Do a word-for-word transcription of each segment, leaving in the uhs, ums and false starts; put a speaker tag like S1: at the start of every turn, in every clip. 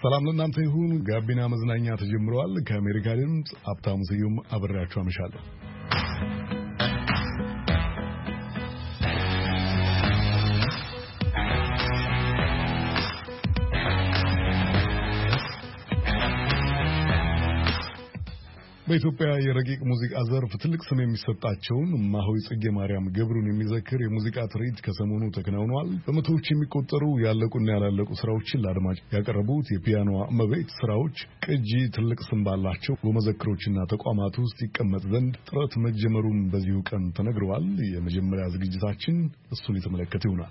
S1: ሰላም ለእናንተ ይሁን። ጋቢና መዝናኛ ተጀምሯል። ከአሜሪካ ድምፅ ሀብታሙ ስዩም አብሬያችሁ አመሻለሁ። በኢትዮጵያ የረቂቅ ሙዚቃ ዘርፍ ትልቅ ስም የሚሰጣቸውን እማሆይ ጽጌ ማርያም ገብሩን የሚዘክር የሙዚቃ ትርኢት ከሰሞኑ ተከናውኗል። በመቶዎች የሚቆጠሩ ያለቁና ያላለቁ ስራዎችን ለአድማጭ ያቀረቡት የፒያኖ እመቤት ስራዎች ቅጂ ትልቅ ስም ባላቸው በመዘክሮችና ተቋማት ውስጥ ይቀመጥ ዘንድ ጥረት መጀመሩን በዚሁ ቀን ተነግረዋል። የመጀመሪያ ዝግጅታችን እሱን የተመለከተ ይሆናል።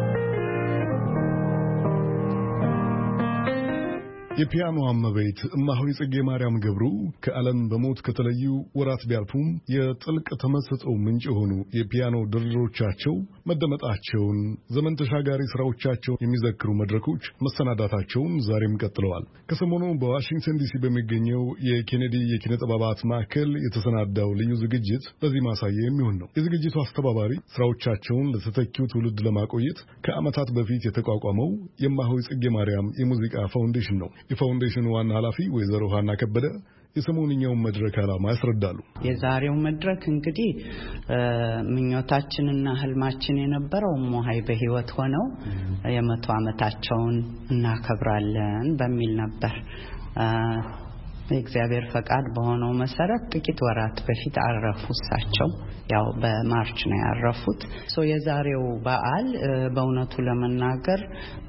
S1: የፒያኖ እመቤት እማሆይ ጽጌ ማርያም ገብሩ ከዓለም በሞት ከተለዩ ወራት ቢያልፉም የጥልቅ ተመስጦ ምንጭ የሆኑ የፒያኖ ድርድሮቻቸው መደመጣቸውን፣ ዘመን ተሻጋሪ ስራዎቻቸው የሚዘክሩ መድረኮች መሰናዳታቸውን ዛሬም ቀጥለዋል። ከሰሞኑ በዋሽንግተን ዲሲ በሚገኘው የኬኔዲ የኪነ ጥበባት ማዕከል የተሰናዳው ልዩ ዝግጅት በዚህ ማሳያ የሚሆን ነው። የዝግጅቱ አስተባባሪ ስራዎቻቸውን ለተተኪው ትውልድ ለማቆየት ከዓመታት በፊት የተቋቋመው የእማሆይ ጽጌ ማርያም የሙዚቃ ፋውንዴሽን ነው። የፋውንዴሽኑ ዋና ኃላፊ ወይዘሮ ሀና ከበደ የሰሞንኛውን መድረክ ዓላማ ያስረዳሉ።
S2: የዛሬው መድረክ እንግዲህ ምኞታችንና ህልማችን የነበረው እማሆይ በህይወት ሆነው የመቶ ዓመታቸውን እናከብራለን በሚል ነበር። የእግዚአብሔር ፈቃድ በሆነው መሰረት ጥቂት ወራት በፊት አረፉ። እሳቸው ያው በማርች ነው ያረፉት። ሶ የዛሬው በዓል በእውነቱ ለመናገር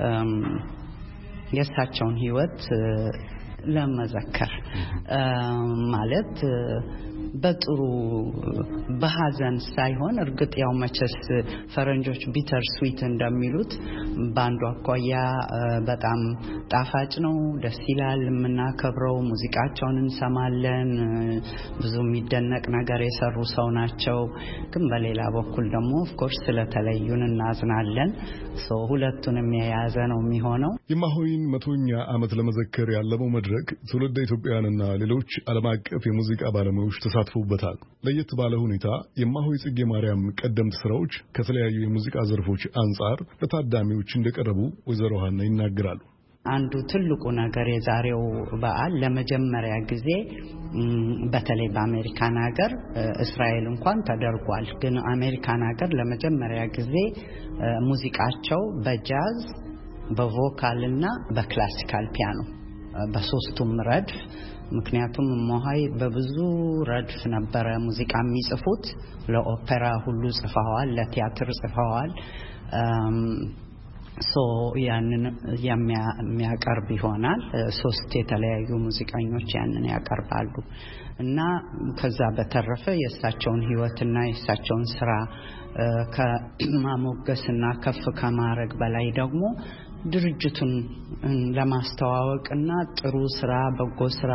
S2: የእሳቸውን ህይወት ለመዘከር ማለት በጥሩ በሐዘን ሳይሆን እርግጥ ያው መቸስ ፈረንጆች ቢተር ስዊት እንደሚሉት ባንዱ አኳያ በጣም ጣፋጭ ነው፣ ደስ ይላል፣ የምናከብረው ሙዚቃቸውን እንሰማለን፣ ብዙ የሚደነቅ ነገር የሰሩ ሰው ናቸው። ግን በሌላ በኩል ደግሞ ኦፍ ኮርስ ስለተለዩን እናዝናለን። ሶ ሁለቱንም የያዘ ነው የሚሆነው።
S1: የእማሆይን መቶኛ ዓመት ለመዘከር ያለመው መድረክ ትውልደ ኢትዮጵያውያንና ሌሎች ዓለም አቀፍ የሙዚቃ ባለሙያዎች ተሳትፎበታል። ለየት ባለ ሁኔታ የእማሆይ ጽጌ ማርያም ቀደምት ስራዎች ከተለያዩ የሙዚቃ ዘርፎች አንጻር ለታዳሚዎች እንደቀረቡ ወይዘሮ ሀና ይናገራሉ።
S2: አንዱ ትልቁ ነገር የዛሬው በዓል ለመጀመሪያ ጊዜ በተለይ በአሜሪካን ሀገር፣ እስራኤል እንኳን ተደርጓል፣ ግን አሜሪካን ሀገር ለመጀመሪያ ጊዜ ሙዚቃቸው በጃዝ በቮካልና በክላሲካል ፒያኖ በሶስቱም ረድፍ። ምክንያቱም እማሆይ በብዙ ረድፍ ነበረ ሙዚቃ የሚጽፉት። ለኦፔራ ሁሉ ጽፈዋል፣ ለቲያትር ጽፈዋል። ሶ ያንን የሚያቀርብ ይሆናል። ሶስት የተለያዩ ሙዚቀኞች ያንን ያቀርባሉ እና ከዛ በተረፈ የእሳቸውን ህይወትና የእሳቸውን ስራ ከማሞገስና ከፍ ከማድረግ በላይ ደግሞ ድርጅቱን ለማስተዋወቅና ጥሩ ስራ በጎ ስራ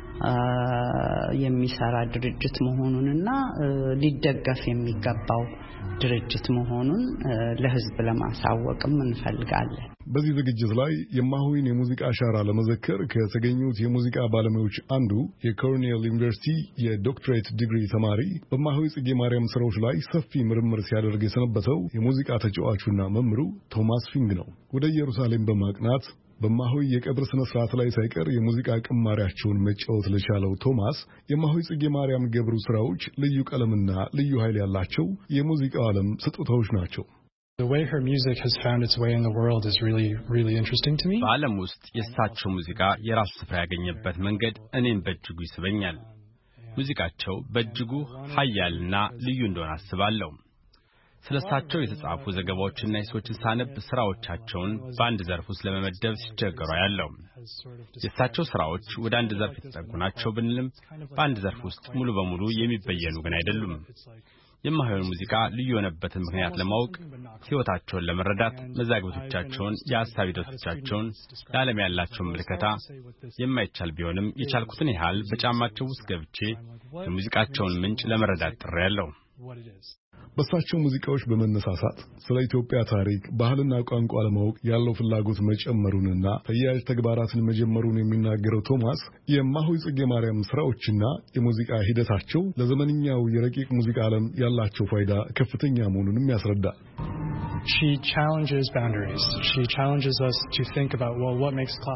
S2: የሚሰራ ድርጅት መሆኑንና ሊደገፍ የሚገባው ድርጅት መሆኑን ለህዝብ ለማሳወቅም እንፈልጋለን።
S1: በዚህ ዝግጅት ላይ የእማሆይን የሙዚቃ አሻራ ለመዘከር ከተገኙት የሙዚቃ ባለሙያዎች አንዱ የኮርኔል ዩኒቨርሲቲ የዶክትሬት ዲግሪ ተማሪ በእማሆይ ጽጌ ማርያም ስራዎች ላይ ሰፊ ምርምር ሲያደርግ የሰነበተው የሙዚቃ ተጫዋቹና መምህሩ ቶማስ ፊንግ ነው። ወደ ኢየሩሳሌም በማቅናት በእማሆይ የቀብር ስነ ስርዓት ላይ ሳይቀር የሙዚቃ ቅማሪያቸውን መጫወት ለቻለው ቶማስ የእማሆይ ጽጌ ማርያም ገብሩ ስራዎች ልዩ ቀለምና ልዩ ኃይል ያላቸው የሙዚቃው ዓለም ስጦታዎች ናቸው።
S3: The way her music has found its way in the world is really really interesting to me.
S4: በዓለም ውስጥ የእሳቸው ሙዚቃ የራሱ ስፍራ ያገኘበት መንገድ እኔን በእጅጉ ይስበኛል። ሙዚቃቸው በእጅጉ ኃያልና ልዩ እንደሆነ አስባለሁ። ስለሳቸው የተጻፉ ዘገባዎችና የሰዎችን ሳነብ ስራዎቻቸውን በአንድ ዘርፍ ውስጥ ለመመደብ ሲቸገሩ ያለው የእሳቸው ስራዎች ወደ አንድ ዘርፍ የተጠጉ ናቸው ብንልም በአንድ ዘርፍ ውስጥ ሙሉ በሙሉ የሚበየኑ ግን አይደሉም። የእማሆይ ሙዚቃ ልዩ የሆነበትን ምክንያት ለማወቅ ሕይወታቸውን ለመረዳት መዛግብቶቻቸውን፣ የሐሳብ ሂደቶቻቸውን፣ ለዓለም ያላቸውን ምልከታ የማይቻል ቢሆንም የቻልኩትን ያህል በጫማቸው ውስጥ ገብቼ የሙዚቃቸውን ምንጭ ለመረዳት ጥሬያለሁ።
S1: በእሳቸው ሙዚቃዎች በመነሳሳት ስለ ኢትዮጵያ ታሪክ፣ ባህልና ቋንቋ ለማወቅ ያለው ፍላጎት መጨመሩንና ተያያዥ ተግባራትን መጀመሩን የሚናገረው ቶማስ የእማሆይ ጽጌ ማርያም ስራዎችና የሙዚቃ ሂደታቸው ለዘመንኛው የረቂቅ ሙዚቃ ዓለም ያላቸው ፋይዳ ከፍተኛ መሆኑንም ያስረዳል።
S3: She challenges boundaries. She challenges us to think about, well, what makes classical?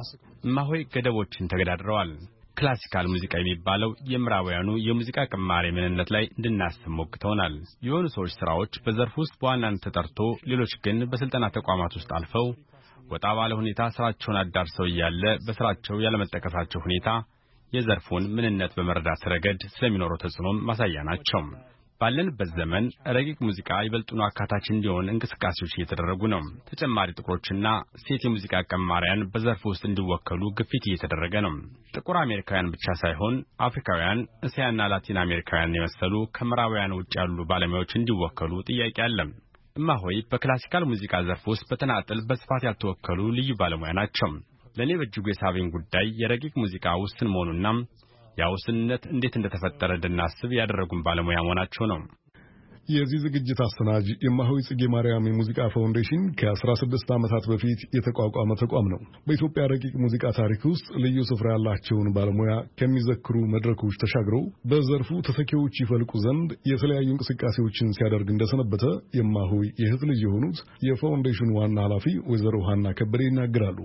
S4: እማሆይ ገደቦችን ተገዳድረዋል። ክላሲካል ሙዚቃ የሚባለው የምዕራባውያኑ የሙዚቃ ቅማሬ ምንነት ላይ እንድናስብ ሞክተውናል። የሆኑ ሰዎች ስራዎች በዘርፍ ውስጥ በዋናነት ተጠርቶ ሌሎች ግን በስልጠና ተቋማት ውስጥ አልፈው ወጣ ባለ ሁኔታ ስራቸውን አዳርሰው እያለ በስራቸው ያለመጠቀሳቸው ሁኔታ የዘርፉን ምንነት በመረዳት ረገድ ስለሚኖረው ተጽዕኖም ማሳያ ናቸው። ባለንበት ዘመን ረቂቅ ሙዚቃ ይበልጡኑ አካታች እንዲሆን እንቅስቃሴዎች እየተደረጉ ነው። ተጨማሪ ጥቁሮችና ሴት የሙዚቃ ቀማሪያን በዘርፉ ውስጥ እንዲወከሉ ግፊት እየተደረገ ነው። ጥቁር አሜሪካውያን ብቻ ሳይሆን አፍሪካውያን፣ እስያና ላቲን አሜሪካውያን የመሰሉ ከምዕራባውያን ውጭ ያሉ ባለሙያዎች እንዲወከሉ ጥያቄ አለ። እማሆይ በክላሲካል ሙዚቃ ዘርፍ ውስጥ በተናጠል በስፋት ያልተወከሉ ልዩ ባለሙያ ናቸው። ለኔ በእጅጉ የሳበኝ ጉዳይ የረቂቅ ሙዚቃ ውስን መሆኑና ያ ውስንነት እንዴት እንደተፈጠረ እንድናስብ ያደረጉን ባለሙያ መሆናቸው ነው።
S1: የዚህ ዝግጅት አሰናጅ የእማሆይ ጽጌ ማርያም የሙዚቃ ፋውንዴሽን ከአስራ ስድስት ዓመታት በፊት የተቋቋመ ተቋም ነው። በኢትዮጵያ ረቂቅ ሙዚቃ ታሪክ ውስጥ ልዩ ስፍራ ያላቸውን ባለሙያ ከሚዘክሩ መድረኮች ተሻግረው በዘርፉ ተተኪዎች ይፈልቁ ዘንድ የተለያዩ እንቅስቃሴዎችን ሲያደርግ እንደሰነበተ የእማሆይ የእህት ልጅ የሆኑት የፋውንዴሽኑ ዋና ኃላፊ ወይዘሮ ሀና ከበደ ይናገራሉ።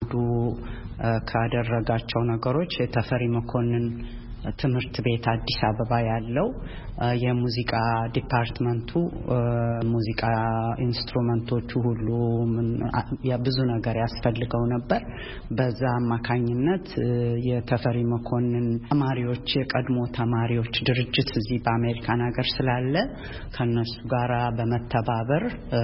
S2: ካደረጋቸው ነገሮች የተፈሪ መኮንን ትምህርት ቤት አዲስ አበባ ያለው የሙዚቃ ዲፓርትመንቱ ሙዚቃ ኢንስትሩመንቶቹ ሁሉ ብዙ ነገር ያስፈልገው ነበር። በዛ አማካኝነት የተፈሪ መኮንን ተማሪዎች የቀድሞ ተማሪዎች ድርጅት እዚህ በአሜሪካን ሀገር ስላለ ከነሱ ጋራ በመተባበር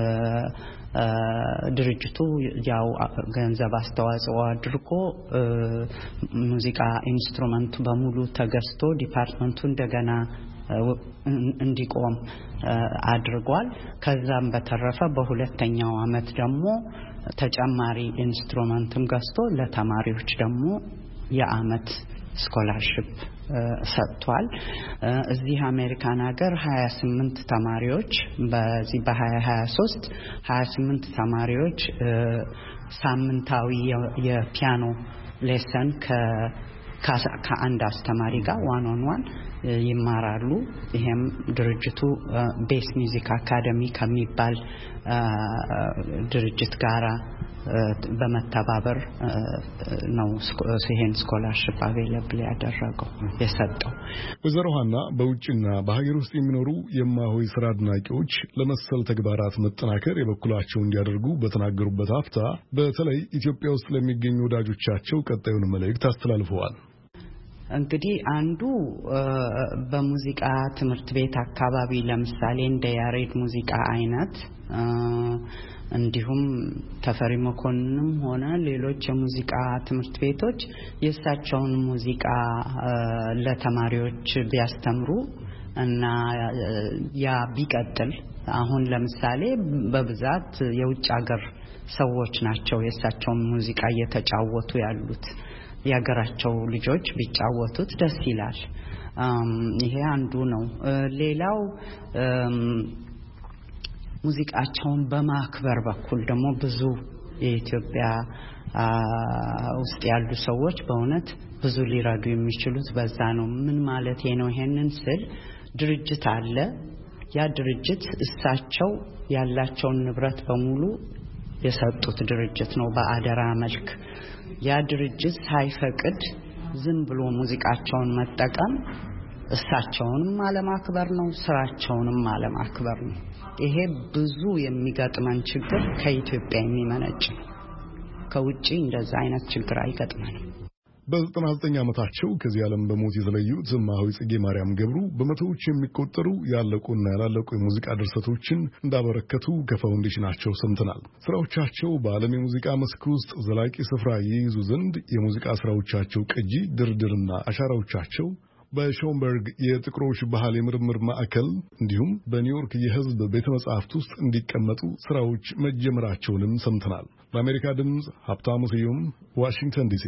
S2: ድርጅቱ ያው ገንዘብ አስተዋጽኦ አድርጎ ሙዚቃ ኢንስትሩመንቱ በሙሉ ተገዝቶ ዲፓርትመንቱ እንደገና እንዲቆም አድርጓል። ከዛም በተረፈ በሁለተኛው አመት ደግሞ ተጨማሪ ኢንስትሩመንትም ገዝቶ ለተማሪዎች ደግሞ የአመት ስኮላርሺፕ ሰጥቷል። እዚህ አሜሪካን ሀገር ሀያ ስምንት ተማሪዎች በዚህ በ2023 ሀያ ስምንት ተማሪዎች ሳምንታዊ የፒያኖ ሌሰን ከ ከአንድ አስተማሪ ጋር ዋን ኦን ዋን ይማራሉ። ይሄም ድርጅቱ ቤስ ሚውዚክ አካዳሚ ከሚባል ድርጅት ጋራ በመተባበር ነው ይሄን ስኮላርሺፕ አቬለብል ያደረገው የሰጠው።
S1: ወይዘሮ ሀና በውጭና በሀገር ውስጥ የሚኖሩ የእማሆይ ስራ አድናቂዎች ለመሰል ተግባራት መጠናከር የበኩላቸውን እንዲያደርጉ በተናገሩበት አፍታ በተለይ ኢትዮጵያ ውስጥ ለሚገኙ ወዳጆቻቸው ቀጣዩን መልእክት አስተላልፈዋል።
S2: እንግዲህ አንዱ በሙዚቃ ትምህርት ቤት አካባቢ ለምሳሌ እንደ ያሬድ ሙዚቃ አይነት እንዲሁም ተፈሪ መኮንንም ሆነ ሌሎች የሙዚቃ ትምህርት ቤቶች የሳቸውን ሙዚቃ ለተማሪዎች ቢያስተምሩ እና ያ ቢቀጥል አሁን ለምሳሌ በብዛት የውጭ ሀገር ሰዎች ናቸው የሳቸውን ሙዚቃ እየተጫወቱ ያሉት። ያገራቸው ልጆች ቢጫወቱት ደስ ይላል። ይሄ አንዱ ነው። ሌላው ሙዚቃቸውን በማክበር በኩል ደግሞ ብዙ የኢትዮጵያ ውስጥ ያሉ ሰዎች በእውነት ብዙ ሊረዱ የሚችሉት በዛ ነው። ምን ማለት ነው? ይሄንን ስል ድርጅት አለ። ያ ድርጅት እሳቸው ያላቸውን ንብረት በሙሉ የሰጡት ድርጅት ነው በአደራ መልክ። ያ ድርጅት ሳይፈቅድ ዝም ብሎ ሙዚቃቸውን መጠቀም እሳቸውንም አለማክበር ነው፣ ስራቸውንም አለማክበር ነው። ይሄ ብዙ የሚገጥመን ችግር ከኢትዮጵያ የሚመነጭ ነው። ከውጪ እንደዛ አይነት ችግር አይገጥመንም።
S1: በዘጠና ዘጠኝ ዓመታቸው ከዚህ ዓለም በሞት የተለዩት እማሆይ ጽጌ ማርያም ገብሩ በመቶዎች የሚቆጠሩ ያለቁና ያላለቁ የሙዚቃ ድርሰቶችን እንዳበረከቱ ከፋውንዴሽናቸው ሰምተናል። ስራዎቻቸው በዓለም የሙዚቃ መስክ ውስጥ ዘላቂ ስፍራ ይይዙ ዘንድ የሙዚቃ ስራዎቻቸው ቅጂ፣ ድርድርና አሻራዎቻቸው በሾምበርግ የጥቁሮች ባህል የምርምር ማዕከል እንዲሁም በኒውዮርክ የሕዝብ ቤተ መጻሕፍት ውስጥ እንዲቀመጡ ስራዎች መጀመራቸውንም ሰምተናል። ለአሜሪካ ድምፅ ሀብታሙ ስዩም ዋሽንግተን ዲሲ።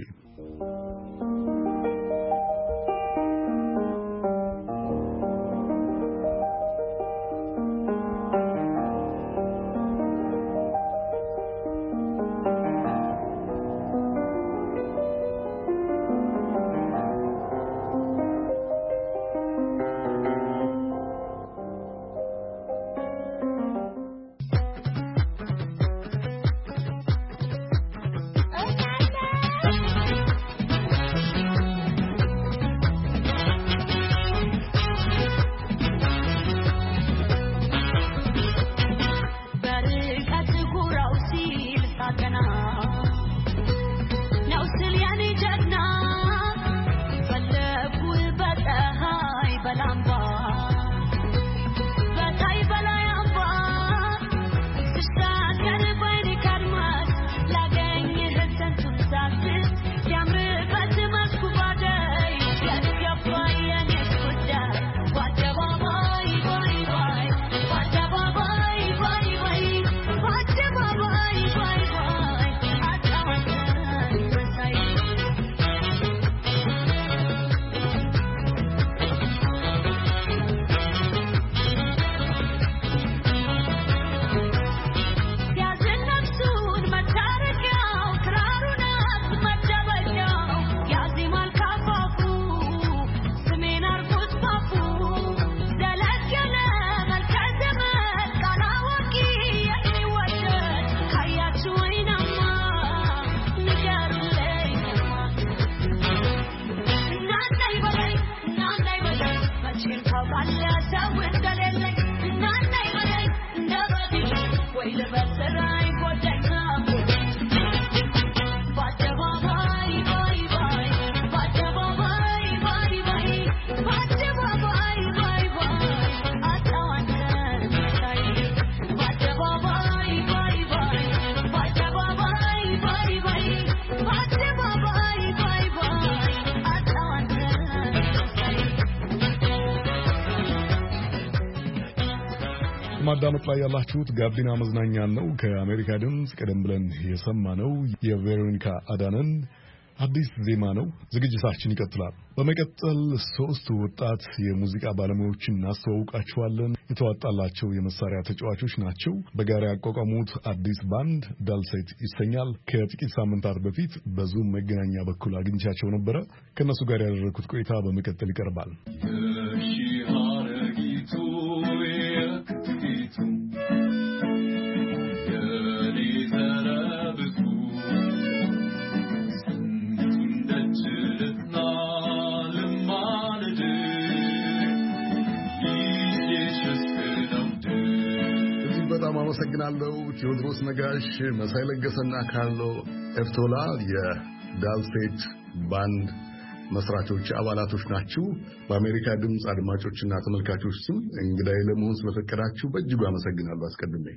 S1: ማዳመጥ ላይ ያላችሁት ጋቢና መዝናኛ ነው ከአሜሪካ ድምጽ። ቀደም ብለን የሰማነው የቬሮኒካ አዳነን አዲስ ዜማ ነው። ዝግጅታችን ይቀጥላል። በመቀጠል ሶስት ወጣት የሙዚቃ ባለሙያዎችን እናስተዋውቃችኋለን። የተዋጣላቸው የመሳሪያ ተጫዋቾች ናቸው። በጋራ ያቋቋሙት አዲስ ባንድ ዳልሴት ይሰኛል። ከጥቂት ሳምንታት በፊት በዙም መገናኛ በኩል አግኝቻቸው ነበረ። ከነሱ ጋር ያደረኩት ቆይታ በመቀጠል ይቀርባል። አመሰግናለሁ። ቴዎድሮስ ነጋሽ፣ መሳይ ለገሰና ካርሎ ኤፍቶላ የዳልሴት ባንድ መስራቾች አባላቶች ናችሁ። በአሜሪካ ድምጽ አድማጮችና ተመልካቾች ስም እንግዳይ ለመሆን ስለፈቀዳችሁ በእጅጉ አመሰግናለሁ። አስቀድሜ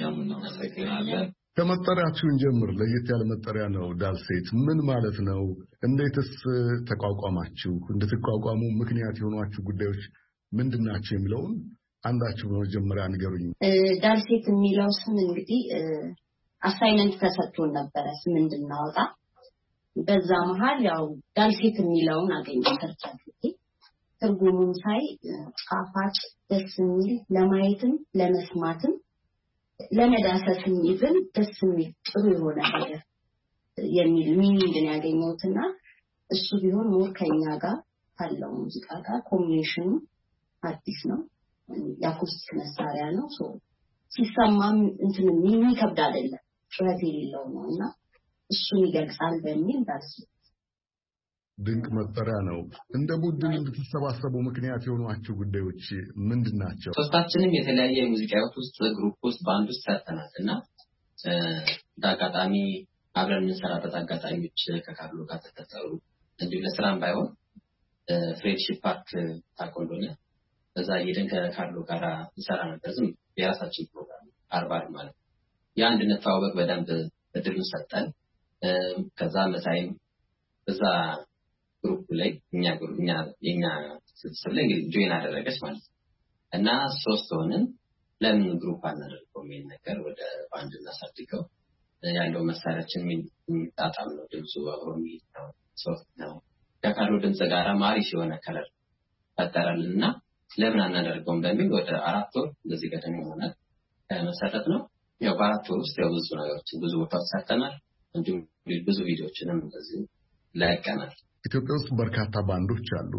S1: ከመጠሪያችሁን ጀምር። ለየት ያለ መጠሪያ ነው ዳልሴት። ምን ማለት ነው? እንዴትስ ተቋቋማችሁ? እንድትቋቋሙ ምክንያት የሆኗችሁ ጉዳዮች ምንድናቸው የሚለውን አንዳችሁ በመጀመሪያ ንገሩኝ።
S5: ዳልሴት የሚለው ስም እንግዲህ አሳይመንት ተሰጥቶን ነበረ ስም እንድናወጣ። በዛ መሃል ያው ዳልሴት የሚለውን አገኘሁ ሰርች አድርጌ። ትርጉሙን ሳይ ጣፋጭ፣ ደስ የሚል፣ ለማየትም ለመስማትም ለመዳሰስም ይዘን ደስ የሚል ጥሩ የሆነ ነገር የሚል ሚኒንግ ነው ያገኘሁትና እሱ ቢሆን ሞር ከኛ ጋር ካለው ሙዚቃ ጋር ኮምቢኔሽኑ አዲስ ነው። ያኩስቲክ መሳሪያ ነው። ሶ ሲሰማም እንትን የሚከብድ አይደለም፣ ጩኸት የሌለው ነውና እሱን ይገልጻል በሚል ዳልሴት።
S1: ድንቅ መጠሪያ ነው። እንደ ቡድን እንድትሰባሰቡ ምክንያት የሆኗችሁ ጉዳዮች ምንድናቸው?
S6: ሶስታችንም የተለያየ ሙዚቃ ውስጥ ግሩፕ ውስጥ ባንድ ውስጥ ሰርተናልና ዳጋጣሚ አብረን የምንሰራበት አጋጣሚዎች ከካርሎ ጋር ተፈጠሩ። እንዲሁ ለስራም ባይሆን ፍሬንድሺፕ ፓርክ ታቆሎነ በዛ ሄደን ከካርሎ ጋር እንሰራ ነበር። ዝም የራሳችን ፕሮግራም አርባር ማለት ያ እንድንተዋወቅ በደንብ እድሉን ሰጠን። ከዛ መሳይም በዛ ግሩፕ ላይ እኛ ግሩፕኛ የኛ ስብስብ ላይ ጆይን አደረገች ማለት ነው። እና ሶስት ሆነን ለምን ግሩፕ አናደርገውም የሚል ነገር ወደ ባንድ እናሳድገው። ያለው መሳሪያችን የሚጣጣም ነው፣ ድምፁ አብሮ የሚሄድ ነው፣ ሶፍት ነው። ከካርሎ ድምፅ ጋር ማሪሽ የሆነ ከለር ፈጠረልና ለምን አናደርገውም በሚል ወደ አራት ወር እንደዚህ ገደም ይሆናል መሰረት ነው። ያው በአራት ወር ውስጥ ያው ብዙ ነገሮችን ብዙ ቦታዎች ሰርተናል። እንዲሁም ብዙ ቪዲዮዎችንም እንደዚህ ለቀናል።
S1: ኢትዮጵያ ውስጥ በርካታ ባንዶች አሉ።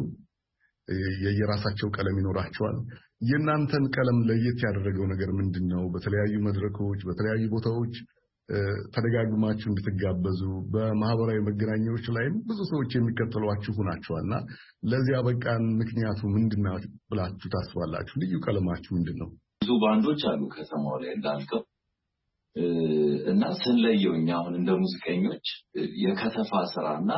S1: የየራሳቸው ቀለም ይኖራቸዋል። የእናንተን ቀለም ለየት ያደረገው ነገር ምንድነው? በተለያዩ መድረኮች በተለያዩ ቦታዎች ተደጋግማችሁ እንድትጋበዙ በማህበራዊ መገናኛዎች ላይም ብዙ ሰዎች የሚከተሏችሁ ሆናችኋልና ለዚህ አበቃን ምክንያቱ ምንድነው ብላችሁ ታስባላችሁ? ልዩ ቀለማችሁ ምንድነው?
S7: ብዙ ባንዶች አሉ ከተማው ላይ እንዳልከው እና ስንለየው እኛ አሁን እንደ ሙዚቀኞች የከተፋ ስራና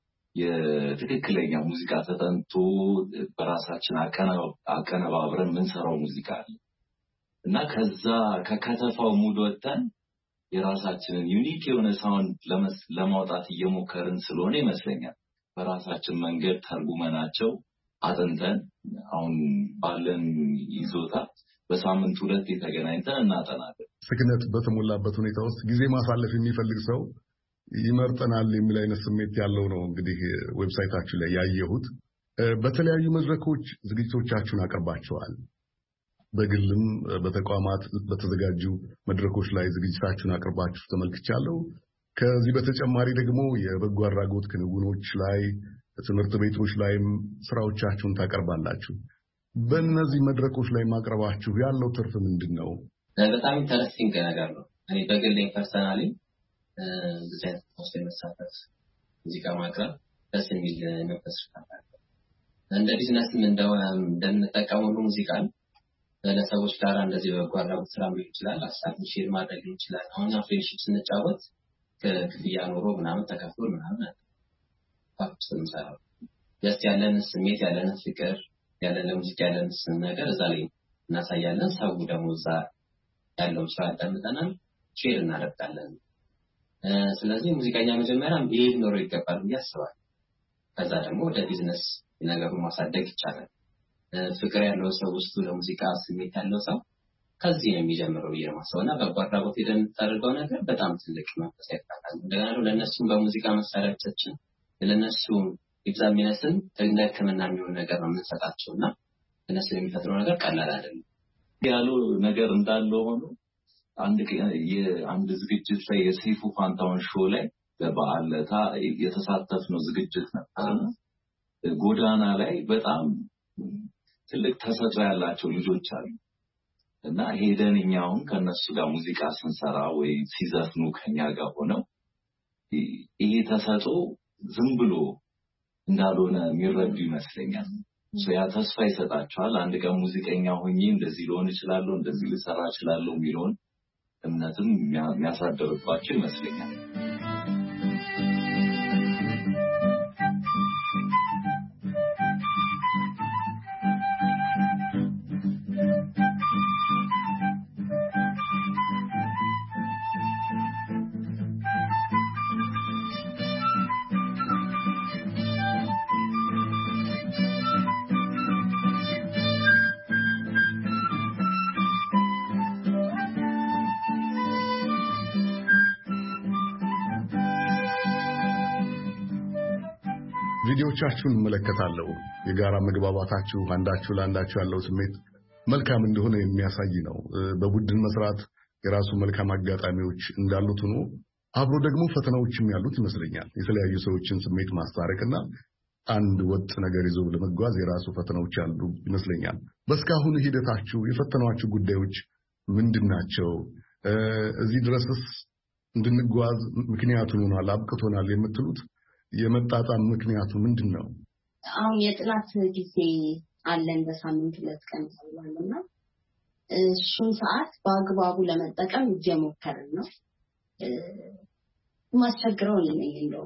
S7: የትክክለኛ ሙዚቃ ተጠንቶ በራሳችን አቀነባብረን የምንሰራው ሙዚቃ አለ እና ከዛ ከከተፋው ሙድ ወጥተን የራሳችንን ዩኒክ የሆነ ሳውንድ ለማውጣት እየሞከርን ስለሆነ ይመስለኛል በራሳችን መንገድ ተርጉመናቸው አጥንተን አሁን ባለን ይዞታ በሳምንት ሁለት የተገናኝተን እናጠናለን። ስክነት በተሞላበት ሁኔታ ውስጥ ጊዜ ማሳለፍ የሚፈልግ ሰው ይመርጠናል የሚል አይነት ስሜት ያለው ነው። እንግዲህ ዌብሳይታችሁ ላይ ያየሁት በተለያዩ መድረኮች ዝግጅቶቻችሁን አቀርባችኋል። በግልም በተቋማት በተዘጋጁ መድረኮች ላይ ዝግጅታችሁን አቅርባችሁ ተመልክቻለሁ። ከዚህ በተጨማሪ ደግሞ የበጎ አድራጎት ክንውኖች ላይ ትምህርት ቤቶች ላይም ስራዎቻችሁን ታቀርባላችሁ። በእነዚህ መድረኮች ላይ ማቅረባችሁ ያለው ትርፍ ምንድነው?
S6: በጣም ኢንተረስቲንግ ነገር ነው። እኔ በግሌ ፐርሰናሊ ዲዛይን ፖስት የመሳተፍ ሙዚቃ ማቅረብ ደስ የሚል መንፈስ አለ እንደ ቢዝነስም እንደው እንደምንጠቀመው ሙዚቃን ለሰዎች ጋር እንደዚህ በጓራው ስራ ሊሆን ይችላል አሳብ ሼር ማድረግ ይችላል አሁን ፍሬንድሺፕ ስንጫወት ከክፍያ ኖሮ ምናምን ተከፍሎ ምናምን ፋክስ እንሰራው ደስ ያለን ስሜት ያለን ፍቅር ያለን ለሙዚቃ ያለን ነገር እዛ ላይ እናሳያለን ሰው ደግሞ እዛ ያለው ስራ አጠምተናል ሼር እናደርጋለን ስለዚህ ሙዚቃኛ መጀመሪያ ይሄ ኖሮ ይገባል ያስባል ከዛ ደግሞ ወደ ቢዝነስ ነገሩን ማሳደግ ይቻላል ፍቅር ያለው ሰው ውስጡ ለሙዚቃ ስሜት ያለው ሰው ከዚህ ነው የሚጀምረው የማሰውና በጓራቦት ሄደን ታደርገው ነገር በጣም ትልቅ መንፈስ ያካታል እንደገና ለነሱም በሙዚቃ መሳሪያዎቻችን ለነሱ ኤግዛሚኔሽን ተንደከመና የሚሆን ነገር ነው የምንሰጣቸውና እነሱ የሚፈጥረው ነገር ቀላል አይደለም
S7: ያሉ ነገር እንዳለው ሆኖ አንድ የአንድ ዝግጅት ላይ የሰይፉ ፋንታውን ሾው ላይ በበዓለታ የተሳተፍነው ዝግጅት ነበር ጎዳና ላይ በጣም ትልቅ ተሰጥኦ ያላቸው ልጆች አሉ እና ሄደን እኛውን ከነሱ ጋር ሙዚቃ ስንሰራ ወይ ሲዘፍኑ ከኛ ጋር ሆነው ይሄ ተሰጥኦ ዝም ብሎ እንዳልሆነ የሚረዱ ይመስለኛል ሶ ያ ተስፋ ይሰጣቸዋል አንድ ቀን ሙዚቀኛ ሆኜ እንደዚህ ሊሆን ይችላል እንደዚህ ሊሰራ ይችላል የሚለውን እምነትም የሚያሳድርባቸው ይመስለኛል
S1: ቪዲዮቻችሁን መለከታለሁ የጋራ መግባባታችሁ አንዳችሁ ለአንዳችሁ ያለው ስሜት መልካም እንደሆነ የሚያሳይ ነው በቡድን መስራት የራሱ መልካም አጋጣሚዎች እንዳሉት ሆኖ አብሮ ደግሞ ፈተናዎችም ያሉት ይመስለኛል የተለያዩ ሰዎችን ስሜት ማስታረቅና አንድ ወጥ ነገር ይዞ ለመጓዝ የራሱ ፈተናዎች ያሉ ይመስለኛል በስካሁን ሂደታችሁ የፈተናችሁ ጉዳዮች ምንድናቸው እዚህ ድረስስ እንድንጓዝ ምክንያቱን ሆኗል አብቅቶናል የምትሉት የመጣጣም ምክንያቱ ምንድነው
S5: አሁን የጥናት ጊዜ አለን በሳምንት ሁለት ቀን ተብሏልና እሱን ሰዓት በአግባቡ ለመጠቀም እየሞከርን ነው ማስቸግረው ነው እንደው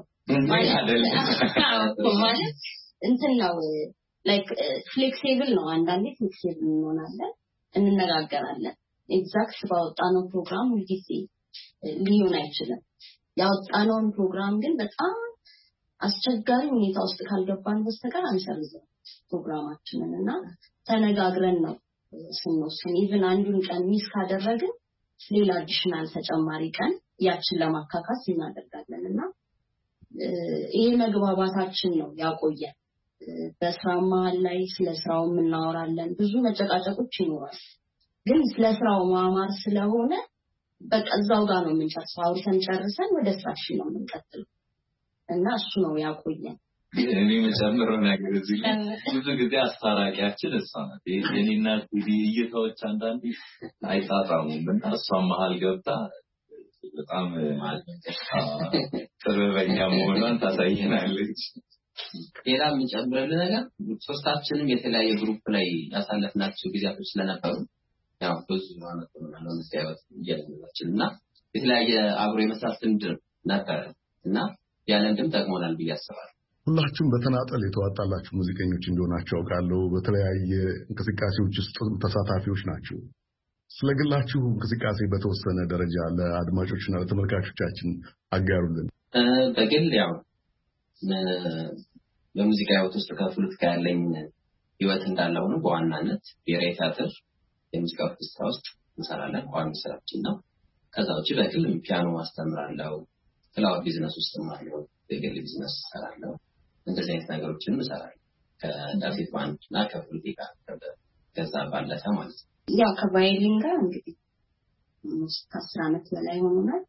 S5: ማለት እንትን ነው ላይክ ፍሌክሲብል ነው አንዳንዴ ፍሌክሲብል እንሆናለን እንነጋገራለን ኤግዛክት ባወጣነው ፕሮግራም ጊዜ ሊሆን አይችልም ያወጣነው ፕሮግራም ግን በጣም አስቸጋሪ ሁኔታ ውስጥ ካልገባን በስተቀር አንሰርዝም ፕሮግራማችንንና ተነጋግረን ነው ስንወስን ኢቭን አንዱን ቀን ሚስ ካደረግን ሌላ አዲሽናል ተጨማሪ ቀን ያችን ለማካካስ እናደርጋለንና ይሄ መግባባታችን ነው ያቆየን በስራው መሃል ላይ ስለ ስራው እናወራለን ብዙ መጨቃጨቆች ይኖራል ግን ስለ ስራው ማማር ስለሆነ በቃ እዛው ጋር ነው የምንጨርሰው አውርተን ጨርሰን ወደ ስራችን ነው የምንቀጥለው እና እሱ ነው ያቆየን
S7: እኔ መጨመር ነገር እዚህ ብዙ ጊዜ አስታራቂያችን እሷ ናት የኔና እይታዎች አንዳንዴ አይጣጣሙም እና እሷ መሃል ገብታ በጣም ጥበበኛ መሆኗን ታሳየናለች
S6: ሌላ የምንጨምረው ነገር ሶስታችንም የተለያየ ግሩፕ ላይ ያሳለፍናቸው ጊዜያቶች ስለነበሩ ያው ብዙ ማለት ነው ማለት ነው ሲያወጥ ይያለችና የተለያየ አብሮ የመስራት ልምድ ነበር እና ያንን ድም ተግሞናል ብዬ አስባለሁ
S1: ሁላችሁም በተናጠል የተዋጣላችሁ ሙዚቀኞች እንደሆናችሁ አውቃለሁ በተለያየ እንቅስቃሴዎች ውስጥ ተሳታፊዎች ናችሁ ስለግላችሁ እንቅስቃሴ በተወሰነ ደረጃ ለአድማጮችና ለተመልካቾቻችን አጋሩልን
S6: በግል ያው በሙዚቃ ህይወት ውስጥ ከፖለቲካ ያለኝ ህይወት እንዳለው ነው በዋናነት ብሔራዊ ቲያትር የሙዚቃ ኦርኬስትራ ውስጥ እንሰራለን ቋሚ ስራችን ነው ከዛ ውጪ በግል ፒያኖ ማስተምራለሁ ክላውድ ቢዝነስ ውስጥ ማለት በግል ቢዝነስ እሰራለሁ እንደዚህ አይነት ነገሮችን እሰራለሁ ከዳፊት ባንድ እና ከፖለቲካ ከዛ ባለፈ ማለት ነው
S5: ያው ከቫይሊን ጋር እንግዲህ ከአስር ዓመት በላይ ሆኖናል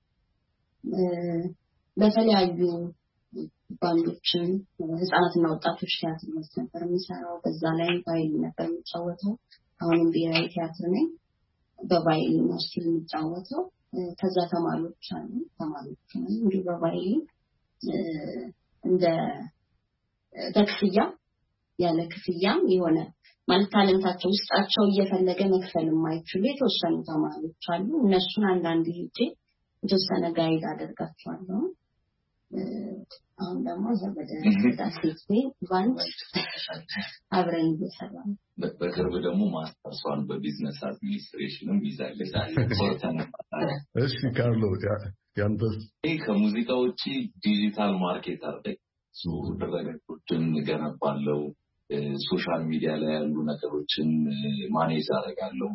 S5: በተለያዩ ባንዶችን ህፃናትና ወጣቶች ቲያትር ውስጥ ነበር የምሰራው በዛ ላይ ቫይሊን ነበር የምጫወተው አሁንም ብሔራዊ ቲያትር ነኝ በቫይሊን ነው ስቲል የምጫወተው ከዛ ተማሪዎች አሉ ተማሪዎች ነው እንግዲህ በቫይሊን እንደ በክፍያ ያለ ክፍያም የሆነ ማለት ታለንታቸው ውስጣቸው እየፈለገ መክፈል የማይችሉ የተወሰኑ ተማሪዎች አሉ። እነሱን አንዳንድ ጊዜ የተወሰነ ጋይድ አደርጋቸዋለሁ። አሁን ደግሞ ዘበደ ዳሴት ባንድ አብረን እየሰራን
S7: በቅርብ ደግሞ ማስተርሷን በቢዝነስ አድሚኒስትሬሽንም ይዛለች።
S1: እሺ ካርሎ ያንተስ?
S7: ከሙዚቃ ውጪ ዲጂታል ማርኬተር ነኝ። ድረገጾችን ገነባለሁ። ሶሻል ሚዲያ ላይ ያሉ ነገሮችን ማኔጅ አደርጋለሁ።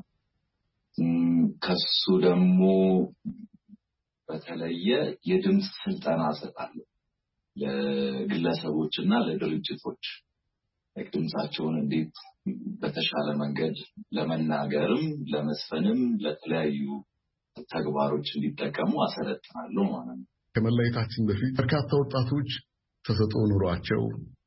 S7: ከሱ ደግሞ በተለየ የድምጽ ስልጠና እሰጣለሁ ለግለሰቦችና ለድርጅቶች ድምጻቸውን እንዴት በተሻለ መንገድ ለመናገርም ለመስፈንም ለተለያዩ ተግባሮች እንዲጠቀሙ አሰለጥናለሁ ማለት ነው።
S1: ከመለየታችን በፊት በርካታ ወጣቶች ተሰጥኦ ኑሯቸው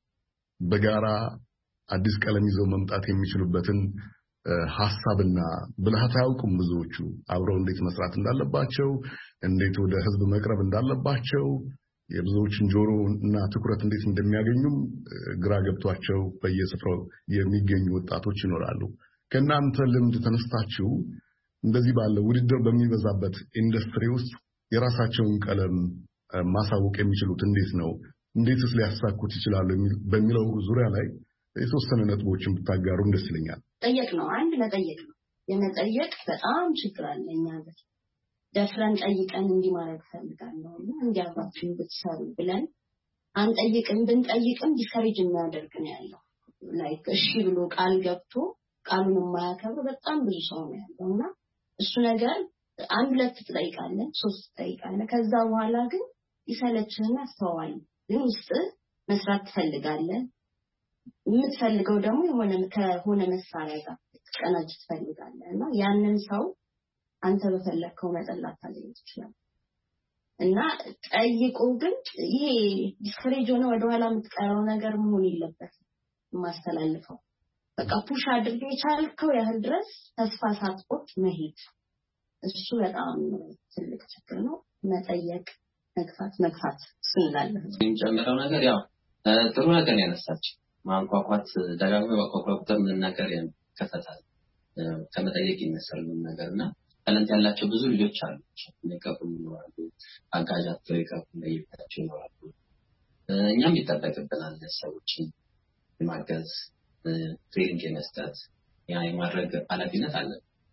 S1: በጋራ አዲስ ቀለም ይዘው መምጣት የሚችሉበትን ሐሳብና ብልሃት አያውቁም። ብዙዎቹ አብረው እንዴት መስራት እንዳለባቸው፣ እንዴት ወደ ህዝብ መቅረብ እንዳለባቸው፣ የብዙዎችን ጆሮ እና ትኩረት እንዴት እንደሚያገኙም ግራ ገብቷቸው በየስፍራው የሚገኙ ወጣቶች ይኖራሉ። ከእናንተ ልምድ ተነስታችሁ እንደዚህ ባለ ውድድር በሚበዛበት ኢንዱስትሪ ውስጥ የራሳቸውን ቀለም ማሳወቅ የሚችሉት እንዴት ነው? እንዴትስ ሊያሳኩት ይችላሉ? በሚለው ዙሪያ ላይ የተወሰነ ነጥቦችን ብታጋሩን ደስ ይለኛል።
S5: ጠየቅ ነው አንድ መጠየቅ ነው። የመጠየቅ በጣም ችግር አለ እኛ ሀገር። ደፍረን ጠይቀን እንዲህ ማድረግ ፈልጋለሁ እና እንዲያባችን ብትሰሩ ብለን አንጠይቅም። ብንጠይቅም ዲስከሬጅ የሚያደርግ ነው ያለው። ላይክ እሺ ብሎ ቃል ገብቶ ቃሉን የማያከብር በጣም ብዙ ሰው ነው ያለውና እሱ ነገር አንድ ሁለት ትጠይቃለህ፣ ሶስት ትጠይቃለህ። ከዛ በኋላ ግን ይሰለችህና አስተዋይ ግን ውስጥ መስራት ትፈልጋለህ። የምትፈልገው ደግሞ የሆነ ከሆነ መሳሪያ ጋር ትቀናጅ ትፈልጋለህ እና ያንን ሰው አንተ በፈለከው መጠን ላታገኝ ትችላለህ። እና ጠይቁ። ግን ይሄ ዲስከሬጅ ሆነ ወደ ኋላ የምትቀረው ነገር መሆን የለበትም። ማስተላልፈው በቃ ፑሽ አድርገ የቻልከው ያህል ድረስ ተስፋ ሳትቆርጥ መሄድ፣ እሱ በጣም ትልቅ ችግር ነው። መጠየቅ፣ መግፋት መግፋት ስንላለህ
S6: የሚጨምረው ነገር ያው ጥሩ ነገር ያነሳች ማንቋቋት ደጋግሞ ማንቋቋት ምን ነገር ያከፈታል ከመጠየቅ ይነሳል ነገርና ታለንት ያላቸው ብዙ ልጆች አሉ። የሚቀርቡ ይኖራሉ፣ አጋዣቸው ይቀርቡ ለይታቸው ይኖራሉ። እኛም ይጠበቅብናል ሰዎችን ማገዝ፣ ትሬኒንግ መስጠት፣ ያ የማድረግ ኃላፊነት አለ።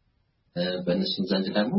S6: በእነሱም ዘንድ ደግሞ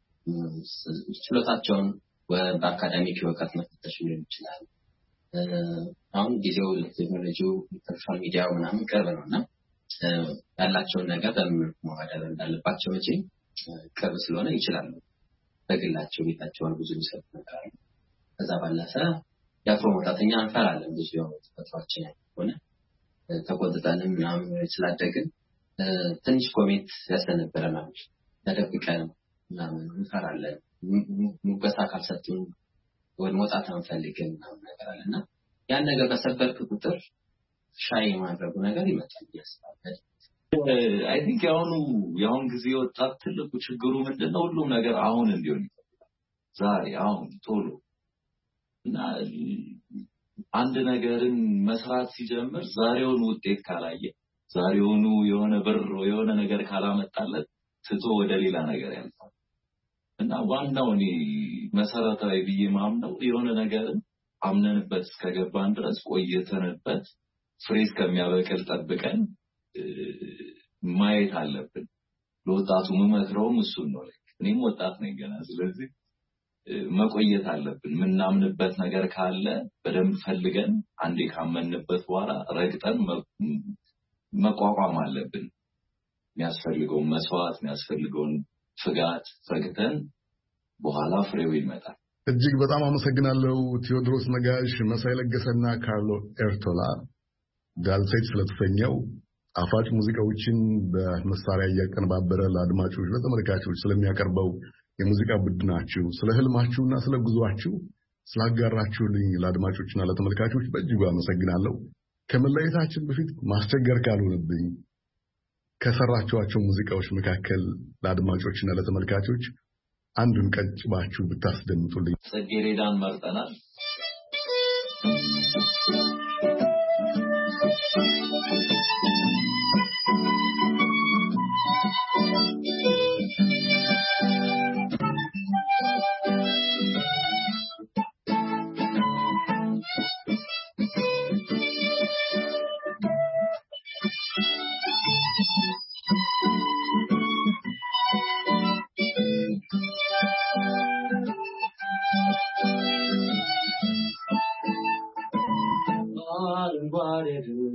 S6: ችሎታቸውን በአካዳሚክ እውቀት መፈተሽ ሊሆን ይችላል። አሁን ጊዜው ቴክኖሎጂው ሶሻል ሚዲያው ምናምን ቅርብ ነውና ያላቸውን ነገር በምን ማዋደር እንዳለባቸው እንጂ ቅርብ ስለሆነ ይችላሉ። በግላቸው ቤታቸውን ብዙ ይሰጥ ነገር አለ። ከዛ ባለፈ ያፍሮ መጣተኛ እንፈራለን። ብዙ ያው ተፈጥሯችን ሆነ ተቆጥተንም ምናምን ስላደግን ትንሽ ኮሜንት ያሰነበረናል። ተደብቀን ምናምን እንፈራለን። ሙገሳ ካልሰጡን ወደ መውጣት አንፈልግም ምናምን ነገር አለና ያን ነገር በሰበርክ ቁጥር ሻይ ማድረጉ ነገር ይመጣል ያስባል።
S7: አይ ቲንክ ያሁኑ ያሁን ጊዜ ወጣት ትልቁ ችግሩ ምንድነው? ሁሉም ነገር አሁን እንዲሆን ይፈልጋል። ዛሬ አሁን ቶሎ እና አንድ ነገርን መስራት ሲጀምር ዛሬውን ውጤት ካላየ ዛሬውኑ የሆነ ብር የሆነ ነገር ካላመጣለት ትቶ ወደ ሌላ ነገር ያልፋል። እና ዋናው እኔ መሰረታዊ ብዬ ማምነው የሆነ ነገርን አምነንበት እስከገባን ድረስ ቆይተንበት ፍሬ እስከሚያበቅል ጠብቀን ማየት አለብን። ለወጣቱ መመክረውም እሱን ነው። እኔም ወጣት ነኝ ገና። ስለዚህ መቆየት አለብን። ምናምንበት ነገር ካለ በደንብ ፈልገን አንዴ ካመንበት በኋላ ረግጠን መቋቋም አለብን። የሚያስፈልገው መስዋዕት የሚያስፈልገውን ፍጋት ፈግተን በኋላ ፍሬው ይመጣል።
S1: እጅግ በጣም አመሰግናለሁ ቴዎድሮስ ነጋሽ፣ መሳይ ለገሰና ካርሎ ኤርቶላ ዳልሴት ስለተሰኘው አፋጭ ሙዚቃዎችን በመሳሪያ እያቀነባበረ ለአድማጮች ለተመልካቾች ስለሚያቀርበው የሙዚቃ ቡድናችሁ ስለ ህልማችሁና ስለ ጉዟችሁ ስላጋራችሁልኝ ለአድማጮችና ለተመልካቾች በእጅጉ አመሰግናለሁ። ከመለየታችን በፊት ማስቸገር ካልሆነብኝ ከሰራችኋቸው ሙዚቃዎች መካከል ለአድማጮችና ለተመልካቾች አንዱን ቀጭባችሁ ብታስደምጡልኝ።
S7: ጽጌረዳን መርጠናል።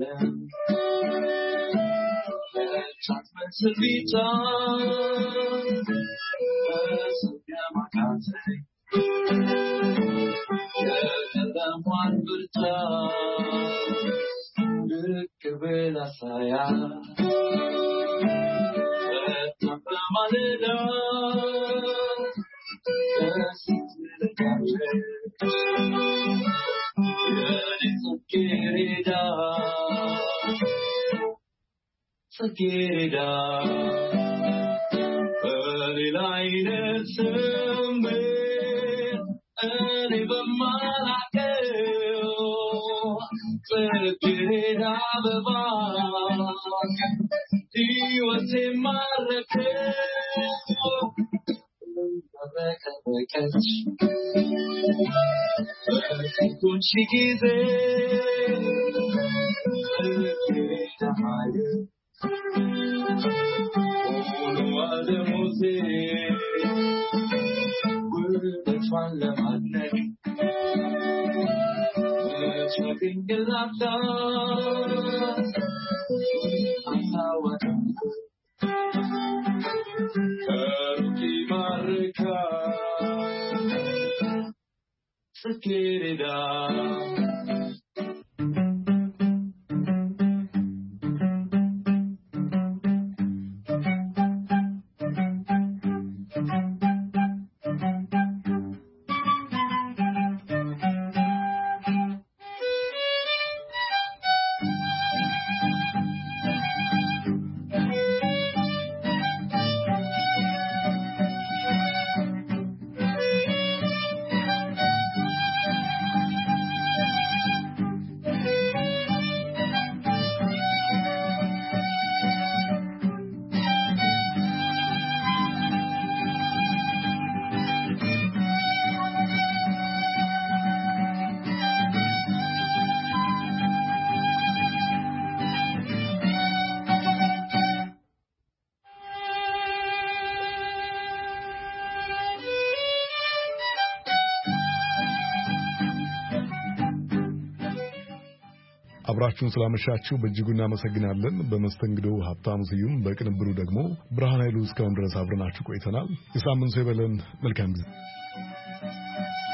S7: Vita, one good time, look away la saya, tapa maleda, the country, it's a kirida, Sakira, early light and somewhere, and even Malakeo, Sakira, the bar, he was in Malakeo, the catch, good chickens, Sakira, oh, no other music. Words one lemon. Words nothing in laughter. Karki marka. Sakirida.
S1: አብራችሁን ስላመሻችሁ በእጅጉ እናመሰግናለን። በመስተንግዶው ሀብታሙ ስዩም፣ በቅንብሩ ደግሞ ብርሃን ኃይሉ እስካሁን ድረስ አብረናችሁ ቆይተናል። የሳምንቱ ይበለን። መልካም ጊዜ።